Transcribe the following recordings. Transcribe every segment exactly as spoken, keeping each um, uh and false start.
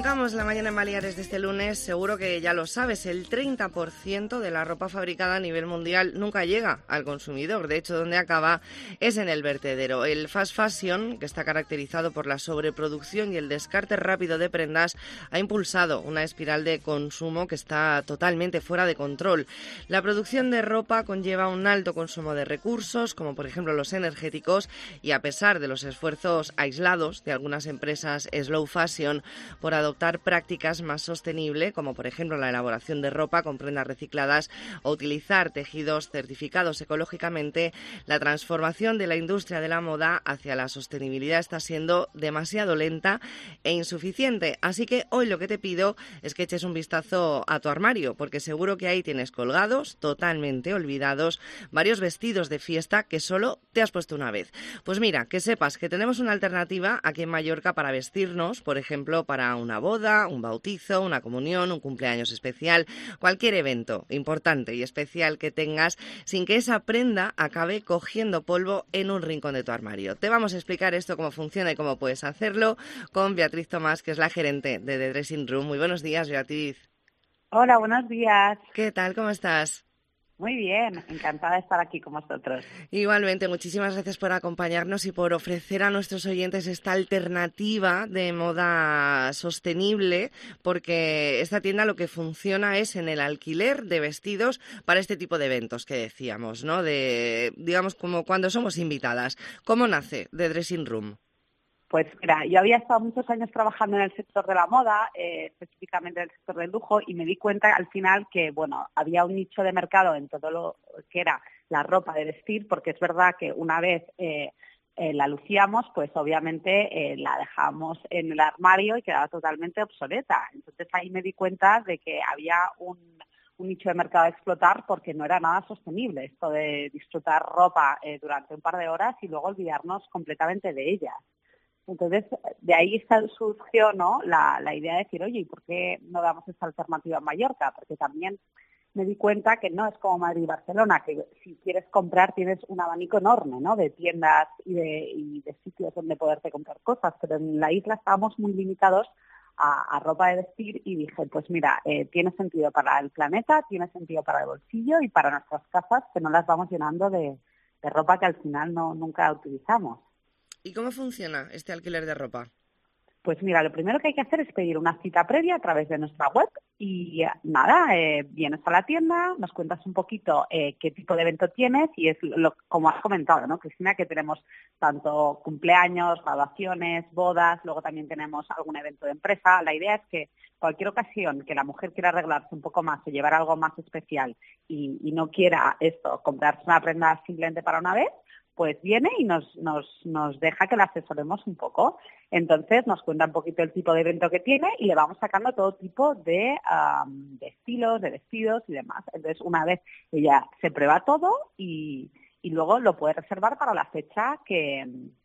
Arrancamos la mañana en Baleares de este lunes. Seguro que ya lo sabes, el treinta por ciento de la ropa fabricada a nivel mundial nunca llega al consumidor. De hecho, donde acaba es en el vertedero. El fast fashion, que está caracterizado por la sobreproducción y el descarte rápido de prendas, ha impulsado una espiral de consumo que está totalmente fuera de control. La producción de ropa conlleva un alto consumo de recursos, como por ejemplo los energéticos, y a pesar de los esfuerzos aislados de algunas empresas slow fashion por adoptar prácticas más sostenibles, como por ejemplo la elaboración de ropa con prendas recicladas o utilizar tejidos certificados ecológicamente, la transformación de la industria de la moda hacia la sostenibilidad está siendo demasiado lenta e insuficiente. Así que hoy lo que te pido es que eches un vistazo a tu armario, porque seguro que ahí tienes colgados, totalmente olvidados, varios vestidos de fiesta que solo te has puesto una vez. Pues mira, que sepas que tenemos una alternativa aquí en Mallorca para vestirnos, por ejemplo, para una boda, un bautizo, una comunión, un cumpleaños especial, cualquier evento importante y especial que tengas, sin que esa prenda acabe cogiendo polvo en un rincón de tu armario. Te vamos a explicar esto, cómo funciona y cómo puedes hacerlo, con Beatriz Tomás, que es la gerente de The Dressing Room. Muy buenos días, Beatriz. Hola, buenos días. ¿Qué tal? ¿Cómo estás? Muy bien, encantada de estar aquí con vosotros. Igualmente, muchísimas gracias por acompañarnos y por ofrecer a nuestros oyentes esta alternativa de moda sostenible, porque esta tienda lo que funciona es en el alquiler de vestidos para este tipo de eventos que decíamos, ¿no? De, digamos, como cuando somos invitadas. ¿Cómo nace The Dressing Room? Pues mira, yo había estado muchos años trabajando en el sector de la moda, eh, específicamente en el sector del lujo, y me di cuenta al final que, bueno, había un nicho de mercado en todo lo que era la ropa de vestir, porque es verdad que una vez eh, eh, la lucíamos, pues obviamente eh, la dejábamos en el armario y quedaba totalmente obsoleta. Entonces ahí me di cuenta de que había un... un nicho de mercado a explotar porque no era nada sostenible esto de disfrutar ropa eh, durante un par de horas y luego olvidarnos completamente de ella. Entonces, de ahí surgió, ¿no?, la, la idea de decir, oye, ¿y por qué no damos esta alternativa en Mallorca? Porque también me di cuenta que no es como Madrid y Barcelona, que si quieres comprar tienes un abanico enorme, ¿no?, de tiendas y de, y de sitios donde poderte comprar cosas, pero en la isla estábamos muy limitados a, a ropa de vestir y dije, pues mira, eh, tiene sentido para el planeta, tiene sentido para el bolsillo y para nuestras casas, que no las vamos llenando de, de ropa que al final no nunca utilizamos. ¿Y cómo funciona este alquiler de ropa? Pues mira, lo primero que hay que hacer es pedir una cita previa a través de nuestra web y nada, eh, vienes a la tienda, nos cuentas un poquito eh, qué tipo de evento tienes y es lo, como has comentado, ¿no, Cristina?, que tenemos tanto cumpleaños, graduaciones, bodas, luego también tenemos algún evento de empresa. La idea es que cualquier ocasión que la mujer quiera arreglarse un poco más o llevar algo más especial y, y no quiera esto, comprarse una prenda simplemente para una vez, pues viene y nos, nos, nos deja que la asesoremos un poco. Entonces nos cuenta un poquito el tipo de evento que tiene y le vamos sacando todo tipo de, um, de estilos, de vestidos y demás. Entonces una vez ella se prueba todo y, y luego lo puede reservar para la fecha que,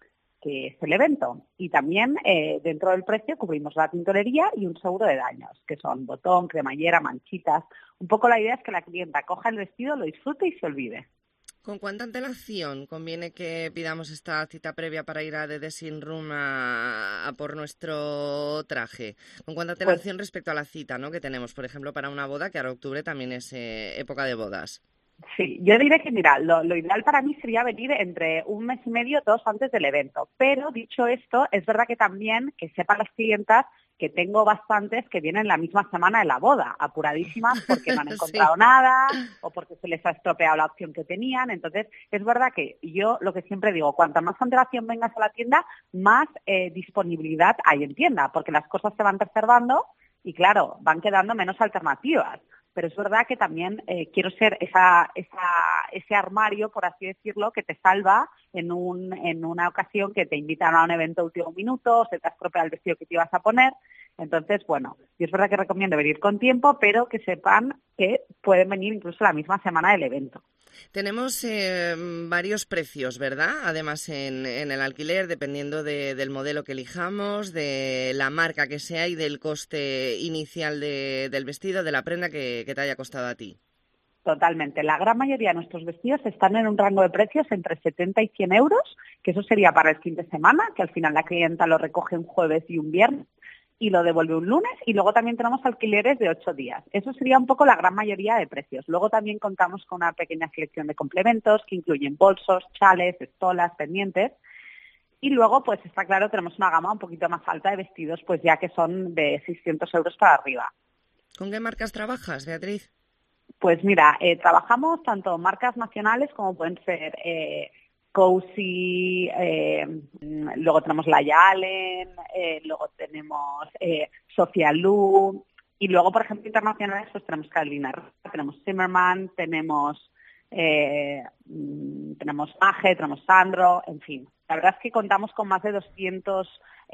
que es el evento. Y también eh, dentro del precio cubrimos la tintorería y un seguro de daños, que son botón, cremallera, manchitas. Un poco la idea es que la clienta coja el vestido, lo disfrute y se olvide. ¿Con cuánta antelación conviene que pidamos esta cita previa para ir a The Dressing Room a, a por nuestro traje? ¿Con cuánta antelación pues, respecto a la cita, ¿no?, que tenemos, por ejemplo, para una boda, que ahora octubre también es eh, época de bodas? Sí, yo diré que, mira, lo, lo ideal para mí sería venir entre un mes y medio, dos antes del evento. Pero, dicho esto, es verdad que también que sepan las clientas que tengo bastantes que vienen la misma semana de la boda, apuradísimas porque no han encontrado sí. nada o porque se les ha estropeado la opción que tenían. Entonces, es verdad que yo lo que siempre digo, cuanta más antelación vengas a la tienda, más eh, disponibilidad hay en tienda, porque las cosas se van reservando y, claro, van quedando menos alternativas. Pero es verdad que también eh, quiero ser esa, esa, ese armario, por así decirlo, que te salva en, un, en una ocasión que te invitan a un evento último minuto, se te estropea el vestido que te ibas a poner. Entonces, bueno, yo es verdad que recomiendo venir con tiempo, pero que sepan que pueden venir incluso la misma semana del evento. Tenemos eh, varios precios, ¿verdad? Además, en, en el alquiler, dependiendo de, del modelo que elijamos, de la marca que sea y del coste inicial de, del vestido, de la prenda que, que te haya costado a ti. Totalmente. La gran mayoría de nuestros vestidos están en un rango de precios entre setenta y cien euros, que eso sería para el fin de semana, que al final la clienta lo recoge un jueves y un viernes. y lo devuelve un lunes, y luego también tenemos alquileres de ocho días. Eso sería un poco la gran mayoría de precios. Luego también contamos con una pequeña selección de complementos que incluyen bolsos, chales, estolas, pendientes. Y luego, pues está claro, tenemos una gama un poquito más alta de vestidos, pues ya que son de seiscientos euros para arriba. ¿Con qué marcas trabajas, Beatriz? Pues mira, eh, trabajamos tanto marcas nacionales como pueden ser eh, Cozy, eh, luego tenemos Laya Allen, eh, luego tenemos eh, Sofia Lu, y luego, por ejemplo, internacionales, pues tenemos Carolina Herrera, tenemos Zimmermann, tenemos eh, tenemos Maje, tenemos Sandro, en fin. La verdad es que contamos con más de doscientos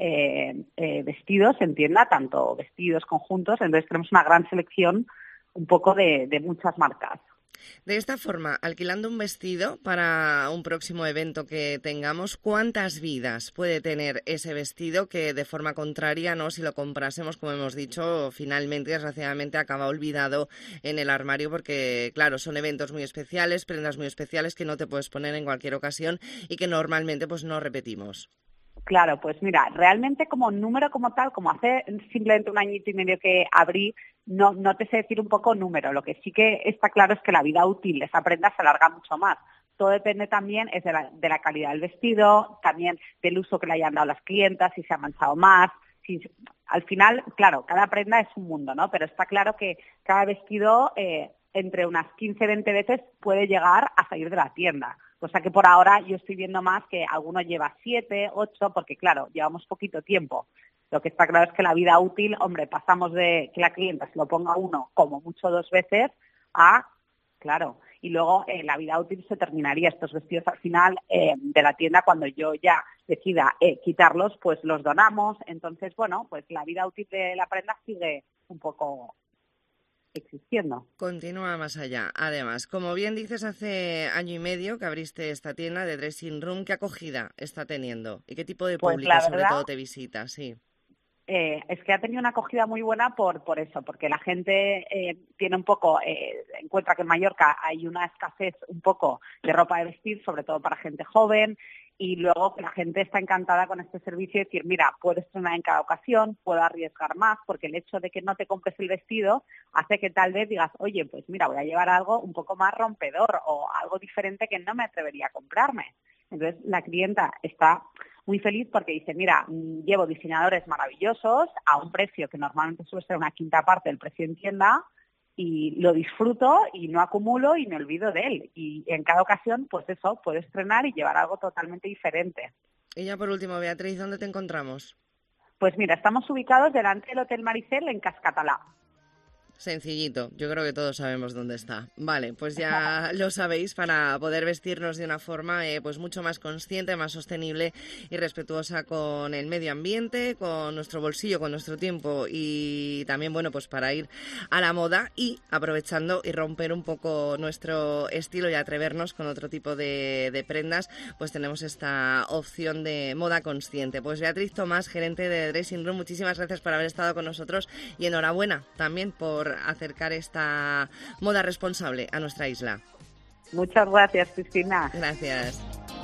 eh, eh, vestidos en tienda, tanto vestidos, conjuntos, entonces tenemos una gran selección un poco de, de muchas marcas. De esta forma, alquilando un vestido para un próximo evento que tengamos, ¿cuántas vidas puede tener ese vestido que de forma contraria, no, si lo comprásemos, como hemos dicho, finalmente, desgraciadamente, acaba olvidado en el armario porque, claro, son eventos muy especiales, prendas muy especiales que no te puedes poner en cualquier ocasión y que normalmente pues no repetimos? Claro, pues mira, realmente como número como tal, como hace simplemente un añito y medio que abrí, no, no te sé decir un poco número. Lo que sí que está claro es que la vida útil de esa prenda se alarga mucho más. Todo depende también es de la, de la calidad del vestido, también del uso que le hayan dado las clientas, si se ha manchado más. Si, al final, claro, cada prenda es un mundo, ¿no? Pero está claro que cada vestido eh, entre unas quince, veinte veces puede llegar a salir de la tienda. O sea que por ahora yo estoy viendo más que alguno lleva siete, ocho, porque claro, llevamos poquito tiempo. Lo que está claro es que la vida útil, hombre, pasamos de que la clienta se lo ponga uno, como mucho dos veces, a, claro, y luego eh, la vida útil se terminaría. Estos vestidos al final eh, de la tienda, cuando yo ya decida eh, quitarlos, pues los donamos. Entonces, bueno, pues la vida útil de la prenda sigue un poco existiendo. Continúa más allá. Además, como bien dices, hace año y medio que abriste esta tienda de Dressing Room. ¿Qué acogida está teniendo? ¿Y qué tipo de Pues público, la sobre verdad, todo, te visita? Sí. Eh, es que ha tenido una acogida muy buena por, por eso, porque la gente eh, tiene un poco, eh, encuentra que en Mallorca hay una escasez un poco de ropa de vestir, sobre todo para gente joven, y luego la gente está encantada con este servicio de decir, mira, puedo estrenar en cada ocasión, puedo arriesgar más, porque el hecho de que no te compres el vestido hace que tal vez digas, oye, pues mira, voy a llevar algo un poco más rompedor o algo diferente que no me atrevería a comprarme. Entonces la clienta está muy feliz porque dice, mira, llevo diseñadores maravillosos a un precio que normalmente suele ser una quinta parte del precio en tienda y lo disfruto y no acumulo y me olvido de él. Y en cada ocasión, pues eso, puedo estrenar y llevar algo totalmente diferente. Y ya por último, Beatriz, ¿dónde te encontramos? Pues mira, estamos ubicados delante del Hotel Maricel en Cascatalá. Sencillito, yo creo que todos sabemos dónde está. Vale, pues ya lo sabéis, para poder vestirnos de una forma eh, pues mucho más consciente, más sostenible y respetuosa con el medio ambiente, con nuestro bolsillo, con nuestro tiempo y también, bueno, pues para ir a la moda y aprovechando y romper un poco nuestro estilo y atrevernos con otro tipo de, de prendas, pues tenemos esta opción de moda consciente. Pues Beatriz Tomás, gerente de Dressing Room, muchísimas gracias por haber estado con nosotros y enhorabuena también por acercar esta moda responsable a nuestra isla. Muchas gracias, Cristina. Gracias.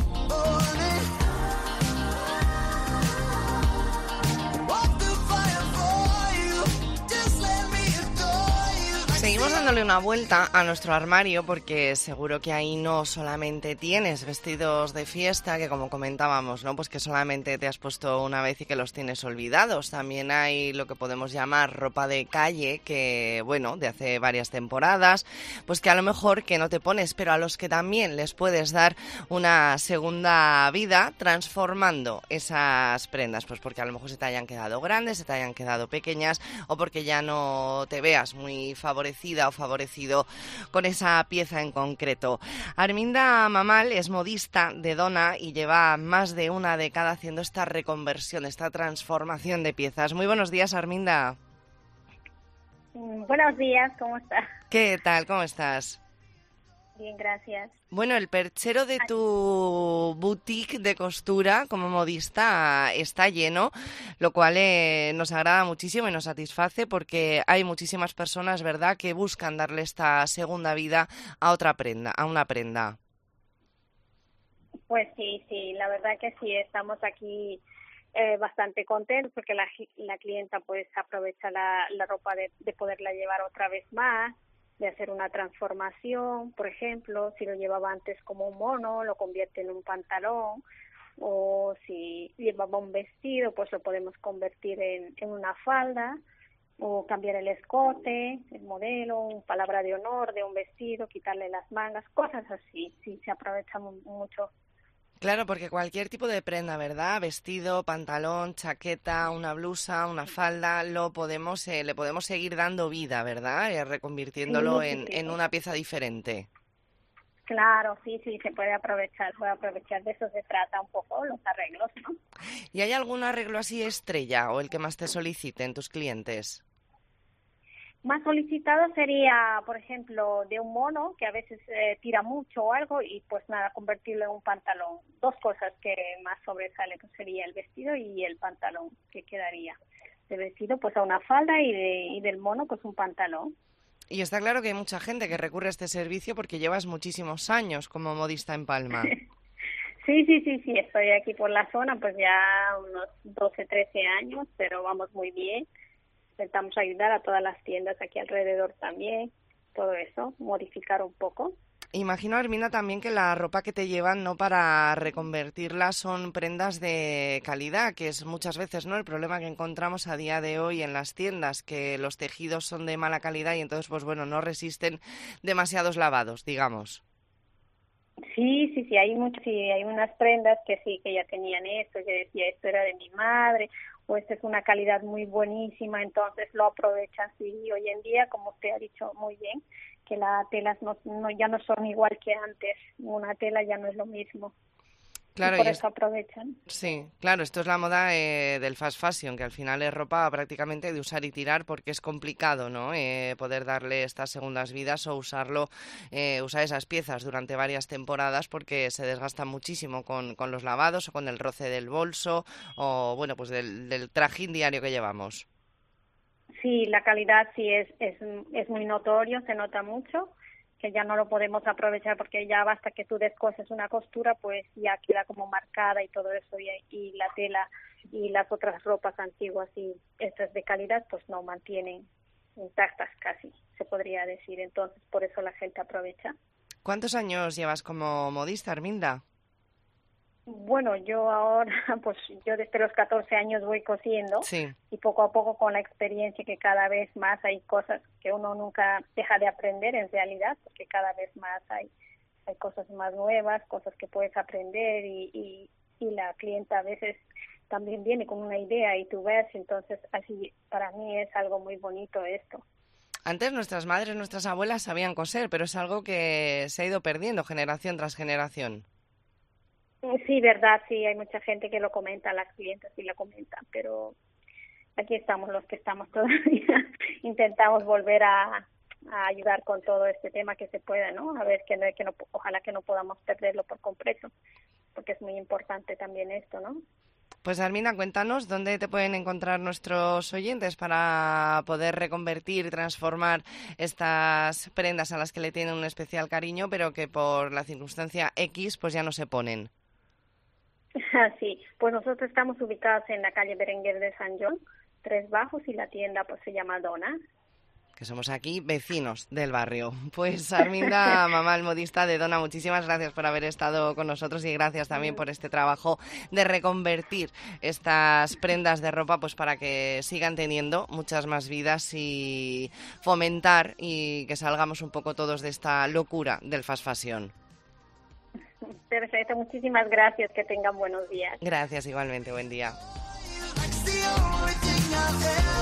Seguimos dándole una vuelta a nuestro armario porque seguro que ahí no solamente tienes vestidos de fiesta, que como comentábamos, ¿no? Pues que solamente te has puesto una vez y que los tienes olvidados. También hay lo que podemos llamar ropa de calle, que bueno, de hace varias temporadas, pues que a lo mejor que no te pones, pero a los que también les puedes dar una segunda vida transformando esas prendas, pues porque a lo mejor se te hayan quedado grandes, se te hayan quedado pequeñas o porque ya no te veas muy favorecida o favorecido con esa pieza en concreto. Arminda Mamal es modista de dona y lleva más de una década haciendo esta reconversión, esta transformación de piezas. Muy buenos días, Arminda. Buenos días, ¿cómo estás? ¿Qué tal? ¿Cómo estás? Bien, gracias. Bueno, el perchero de tu boutique de costura como modista está lleno, lo cual eh, nos agrada muchísimo y nos satisface porque hay muchísimas personas, ¿verdad?, que buscan darle esta segunda vida a otra prenda, a una prenda. Pues sí, sí, la verdad que sí, estamos aquí eh, bastante contentos porque la, la clienta pues aprovecha la, la ropa de, de poderla llevar otra vez más, de hacer una transformación, por ejemplo, si lo llevaba antes como un mono, lo convierte en un pantalón, o si llevaba un vestido, pues lo podemos convertir en, en una falda, o cambiar el escote, el modelo, una palabra de honor de un vestido, quitarle las mangas, cosas así, sí, se aprovecha mucho. Claro, porque cualquier tipo de prenda, ¿verdad? Vestido, pantalón, chaqueta, una blusa, una falda, lo podemos, eh, le podemos seguir dando vida, ¿verdad? Eh, reconvirtiéndolo Sí, sí, en, sí, en sí. una pieza diferente. Claro, sí, sí, se puede aprovechar, puede aprovechar, de eso se trata un poco, los arreglos, ¿no? ¿Y hay algún arreglo así estrella o el que más te soliciten tus clientes? Más solicitado sería, por ejemplo, de un mono que a veces eh, tira mucho o algo y pues nada, convertirlo en un pantalón. Dos cosas que más sobresalen pues sería el vestido y el pantalón que quedaría. De vestido pues a una falda y, de, y del mono pues un pantalón. Y está claro que hay mucha gente que recurre a este servicio porque llevas muchísimos años como modista en Palma. Sí, sí, sí, sí, estoy aquí por la zona pues ya unos doce, trece años, pero vamos muy bien. Intentamos ayudar a todas las tiendas aquí alrededor también, todo eso, modificar un poco. Imagino, Arminda, también que la ropa que te llevan, no para reconvertirla, son prendas de calidad, que es muchas veces, ¿no?, el problema que encontramos a día de hoy en las tiendas, que los tejidos son de mala calidad y entonces, pues bueno, no resisten demasiados lavados, digamos. Sí, sí, sí, hay muchos, sí, hay unas prendas que sí, que ya tenían esto, que decía esto era de mi madre, o esta es una calidad muy buenísima, entonces lo aprovechan, sí, hoy en día, como usted ha dicho muy bien, que las telas no, no, ya no son igual que antes, una tela ya no es lo mismo. Claro, y por y eso es... aprovechan. Sí, claro, esto es la moda eh, del fast fashion, que al final es ropa prácticamente de usar y tirar porque es complicado, ¿no?, eh, poder darle estas segundas vidas o usarlo, eh, usar esas piezas durante varias temporadas porque se desgastan muchísimo con, con los lavados o con el roce del bolso o, bueno, pues del, del trajín diario que llevamos. Sí, la calidad sí es, es, es muy notorio, se nota mucho, que ya no lo podemos aprovechar porque ya basta que tú descoses una costura, pues ya queda como marcada y todo eso, y, y la tela y las otras ropas antiguas y estas de calidad pues no mantienen intactas casi, se podría decir, entonces por eso la gente aprovecha. ¿Cuántos años llevas como modista, Arminda? Bueno, yo ahora, pues yo desde los catorce años voy cosiendo, sí, y poco a poco con la experiencia que cada vez más hay cosas que uno nunca deja de aprender en realidad, porque cada vez más hay, hay cosas más nuevas, cosas que puedes aprender y, y, y la clienta a veces también viene con una idea y tú ves, entonces así para mí es algo muy bonito esto. Antes nuestras madres, nuestras abuelas sabían coser, pero es algo que se ha ido perdiendo generación tras generación. Sí, verdad, sí, hay mucha gente que lo comenta, las clientes sí lo comentan, pero aquí estamos los que estamos todavía, intentamos volver a, a ayudar con todo este tema que se pueda, ¿no? A ver, que no, que no, ojalá que no podamos perderlo por completo, porque es muy importante también esto, ¿no? Pues Arminda, cuéntanos dónde te pueden encontrar nuestros oyentes para poder reconvertir y transformar estas prendas a las que le tienen un especial cariño, pero que por la circunstancia X pues ya no se ponen. Sí, pues nosotros estamos ubicados en la calle Berenguer de San John, Tres Bajos, y la tienda pues se llama Dona. Que somos aquí vecinos del barrio. Pues Arminda, mamá el modista de Dona, muchísimas gracias por haber estado con nosotros y gracias también por este trabajo de reconvertir estas prendas de ropa pues para que sigan teniendo muchas más vidas y fomentar y que salgamos un poco todos de esta locura del fast fashion. Perfecto, muchísimas gracias, que tengan buenos días. Gracias, igualmente, buen día.